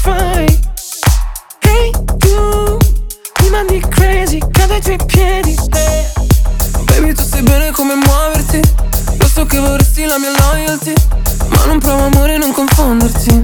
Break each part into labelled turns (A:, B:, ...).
A: fai? Hey tu, mi mandi crazy, cado ai tuoi piedi. Baby tu sai bene come muoverti, lo so che vorresti la mia loyalty, ma non provo amore, non confonderti.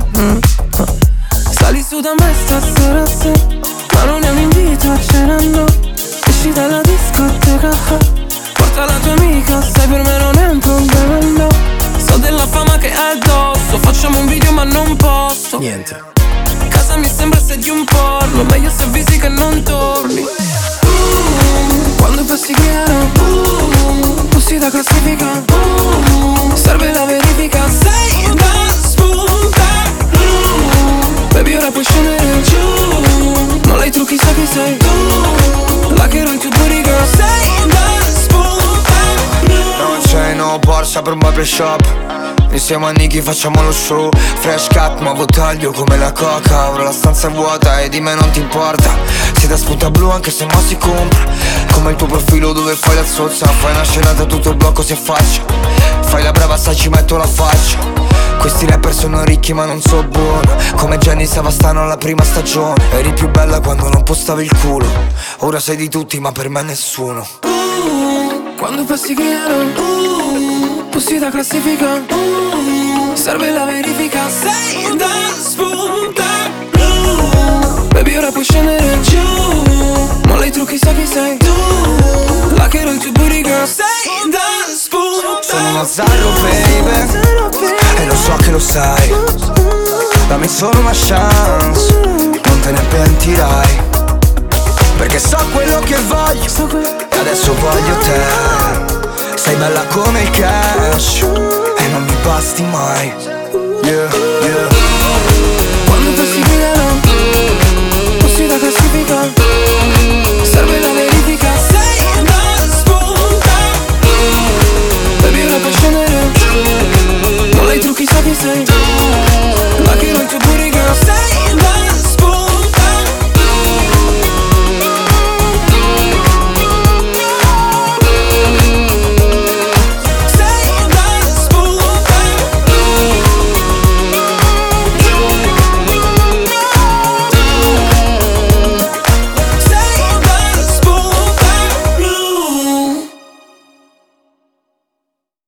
A: Sali su da me stasera sì, ma non è un invito a cena no. Esci dalla discoteca, porta la tua amica, sai per me non è un problema no. So della fama che hai addosso, facciamo un video ma non posto.
B: Niente.
A: Casa mi sembra se di un porno, meglio se avvisi che non torni. Quando passi chiaro, bussi da classifica, serve la verifica, sei da spuntare. Baby ora puoi scendere giù, non hai trucchi sa chi sei tu, la che il tuo booty girl, sei da spuntare.
C: Non c'è no Porsche per un barbershop, insieme a Nicky facciamo lo show. Fresh cut, nuovo taglio come la coca. Ora la stanza è vuota e di me non ti importa. Sei da spunta blu anche se mo si compra. Come il tuo profilo dove fai la zozza. Fai una scenata tutto il blocco si affaccia. Fai la brava sai ci metto la faccia. Questi rapper sono ricchi ma non so buono. Come Gianni Savastano alla prima stagione. Eri più bella quando non postavi il culo. Ora sei di tutti ma per me nessuno.
A: Quando passi chiaro, bussi da classifica, serve la verifica, sei da spuntare. Baby ora puoi scendere giù, non hai trucchi sa chi sei tu, la che il tuo booty girl, sei da spuntare.
C: Sono uno zarro baby, e lo so che lo sai. Dammi solo una chance, non te ne pentirai. Perché so quello che voglio, e adesso voglio te. Sei bella come il cash, e non mi basti mai. Yeah, yeah.
A: Quando passi chiaro, bussi da classifica,